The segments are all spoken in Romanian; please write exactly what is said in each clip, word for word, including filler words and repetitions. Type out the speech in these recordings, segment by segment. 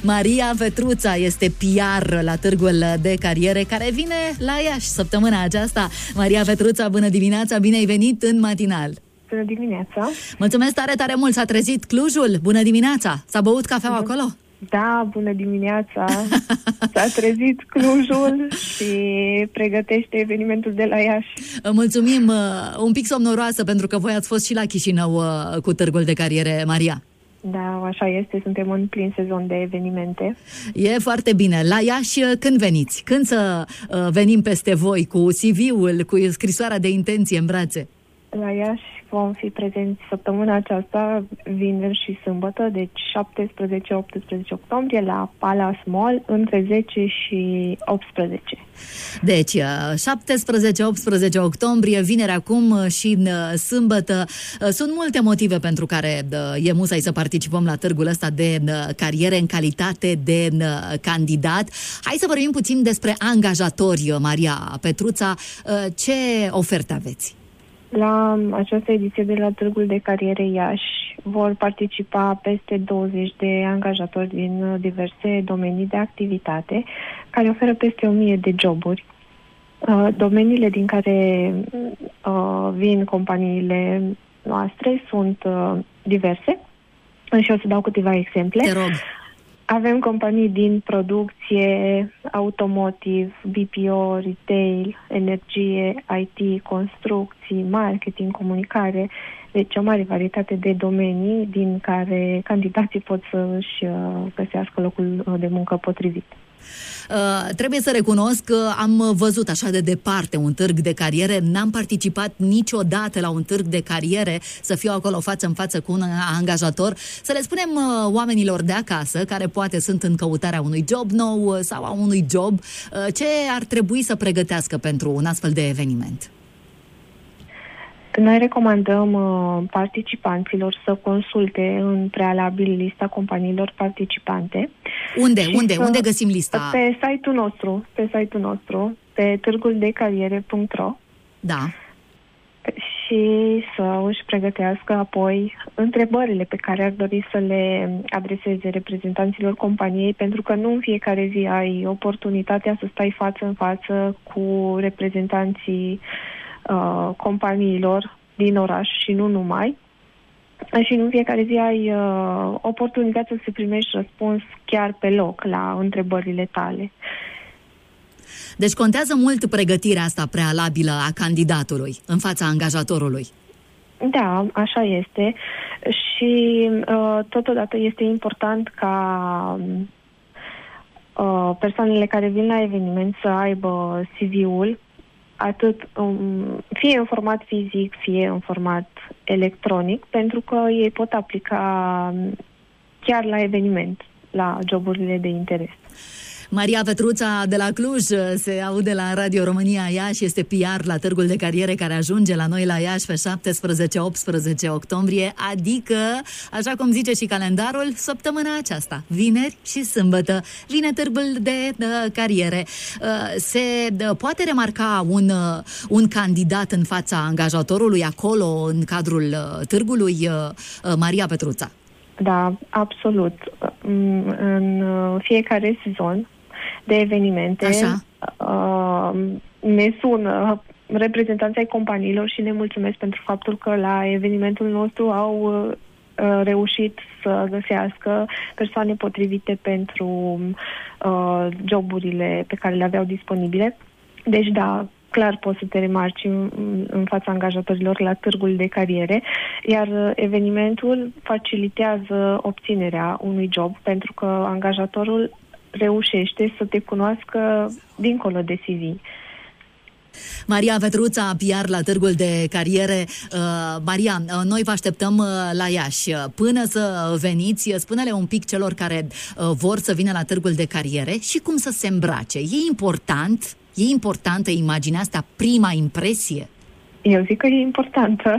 Maria Petruța este P R la Târgul de Cariere, care vine la Iași săptămâna aceasta. Maria Petruța, bună dimineața, bine ai venit în matinal. Bună dimineața. Mulțumesc tare, tare mult, s-a trezit Clujul. Bună dimineața, s-a băut cafea acolo? Da, bună dimineața. S-a trezit Clujul și pregătește evenimentul de la Iași. Mulțumim, un pic somnoroasă, pentru că voi ați fost și la Chișinău cu Târgul de Cariere, Maria. Da, așa este, suntem în plin sezon de evenimente. E foarte bine. La Iași când veniți? Când să venim peste voi cu C V-ul, cu scrisoarea de intenție în brațe? La Iași vom fi prezenți săptămâna aceasta, vineri și sâmbătă, deci șaptesprezece optsprezece octombrie, la Palace Mall, între zece și optsprezece. Deci, șaptesprezece optsprezece octombrie, vineri acum și sâmbătă. Sunt multe motive pentru care e musai să participăm la târgul ăsta de cariere în calitate de candidat. Hai să vorbim puțin despre angajatori, Maria Petruța. Ce oferte aveți? La această ediție de la Târgul de Cariere Iași vor participa peste douăzeci de angajatori din diverse domenii de activitate, care oferă peste o mie de joburi. Domeniile din care vin companiile noastre sunt diverse și o să dau câteva exemple. Te rog. Avem companii din producție, automotive, B P O, retail, energie, I T, construcții, marketing, comunicare. Deci o mare varietate de domenii din care candidații pot să-și găsească locul de muncă potrivit. Uh, trebuie să recunosc că am văzut așa de departe un târg de cariere, n-am participat niciodată la un târg de cariere, să fiu acolo față în față cu un angajator, să le spunem uh, oamenilor de acasă, care poate sunt în căutarea unui job nou sau a unui job, uh, ce ar trebui să pregătească pentru un astfel de eveniment. Noi recomandăm uh, participanților să consulte în prealabil lista companiilor participante. Unde? Unde? Să, Unde găsim lista? Pe site-ul nostru, pe site-ul nostru, pe târgul de cariere punct ro. Da. Și să își pregătească apoi întrebările pe care ar dori să le adreseze reprezentanților companiei, pentru că nu în fiecare zi ai oportunitatea să stai față în față cu reprezentanții Uh, companiilor din oraș și nu numai. Și în fiecare zi ai uh, oportunitatea să primești răspuns chiar pe loc la întrebările tale. Deci contează mult pregătirea asta prealabilă a candidatului în fața angajatorului. Da, așa este. Și uh, totodată este important ca uh, persoanele care vin la eveniment să aibă C V-ul atât um, fie în format fizic, fie în format electronic, pentru că ei pot aplica chiar la eveniment, la joburile de interes. Maria Petruța de la Cluj se aude la Radio România Iași, este P R la Târgul de Cariere, care ajunge la noi la Iași pe șaptesprezece optsprezece octombrie, adică, așa cum zice și calendarul, săptămâna aceasta, vineri și sâmbătă, vine Târgul de, de Cariere. Se poate remarca un, un candidat în fața angajatorului acolo, în cadrul târgului, Maria Petruța? Da, absolut. În fiecare sezon de evenimente uh, ne sună reprezentanții ai companiilor și ne mulțumesc pentru faptul că la evenimentul nostru au uh, reușit să găsească persoane potrivite pentru uh, joburile pe care le aveau disponibile. Deci da, clar poți să te remarci în, în fața angajatorilor la târgul de cariere, iar evenimentul facilitează obținerea unui job, pentru că angajatorul reușește să te cunoască dincolo de C V. Maria Petruța, P R la Târgul de Cariere. Uh, Maria, uh, noi vă așteptăm uh, la Iași. Până să veniți, spune-le un pic celor care uh, vor să vină la Târgul de Cariere și cum să se îmbrace. E important? E importantă imaginea asta, prima impresie? Eu zic că e importantă.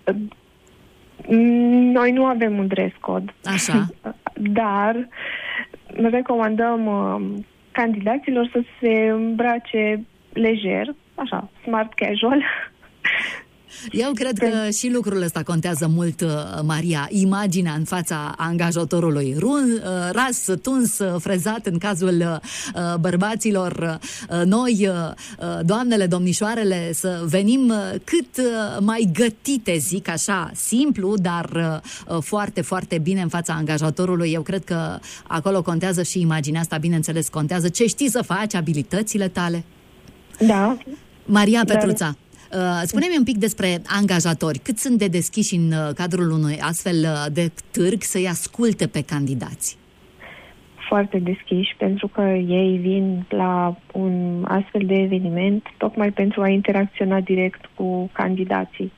Noi nu avem un dress code. Așa. Dar recomandăm uh, candidaților să se îmbrace lejer, așa, smart casual, Eu cred că și lucrul ăsta contează mult, Maria, imaginea în fața angajatorului. Run, ras, tuns, frezat în cazul bărbaților. Noi, doamnele, domnișoarele, să venim cât mai gătite, zic așa, simplu, dar foarte, foarte bine în fața angajatorului. Eu cred că acolo contează și imaginea asta, bineînțeles, contează ce știi să faci, abilitățile tale. Da. Maria Petruța, dar... spune-mi un pic despre angajatori. Cât sunt de deschiși în cadrul unui astfel de târg să-i asculte pe candidați? Foarte deschiși, pentru că ei vin la un astfel de eveniment tocmai pentru a interacționa direct cu candidații.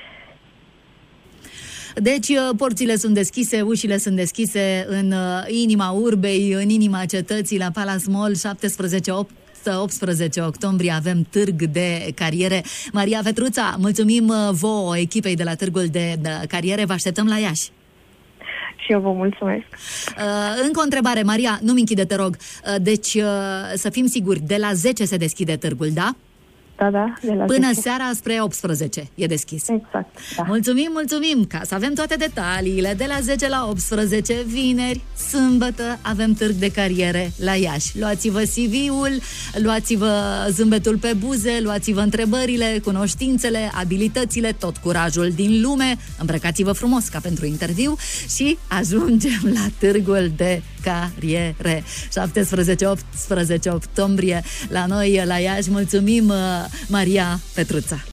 Deci, porțile sunt deschise, ușile sunt deschise în inima urbei, în inima cetății, la Palace Mall, șaptesprezece optsprezece octombrie avem târg de cariere. Maria Petruța, mulțumim vouă, echipei de la Târgul de Cariere, vă așteptăm la Iași. Și eu vă mulțumesc. Uh, încă o întrebare, Maria, nu-mi închide, te rog. Uh, deci, uh, să fim siguri, de la zece se deschide târgul, da? Da, da, de la Până zece. seara spre optsprezece e deschis. Exact, da. Mulțumim, mulțumim, ca să avem toate detaliile. De la zece la optsprezece, vineri, sâmbătă, avem târg de cariere la Iași. Luați-vă C V-ul, luați-vă zâmbetul pe buze, luați-vă întrebările, cunoștințele, abilitățile, tot curajul din lume, îmbrăcați-vă frumos ca pentru interviu și ajungem la târgul de cariere. șaptesprezece optsprezece octombrie la noi la Iași. Mulțumim, Maria Petruța.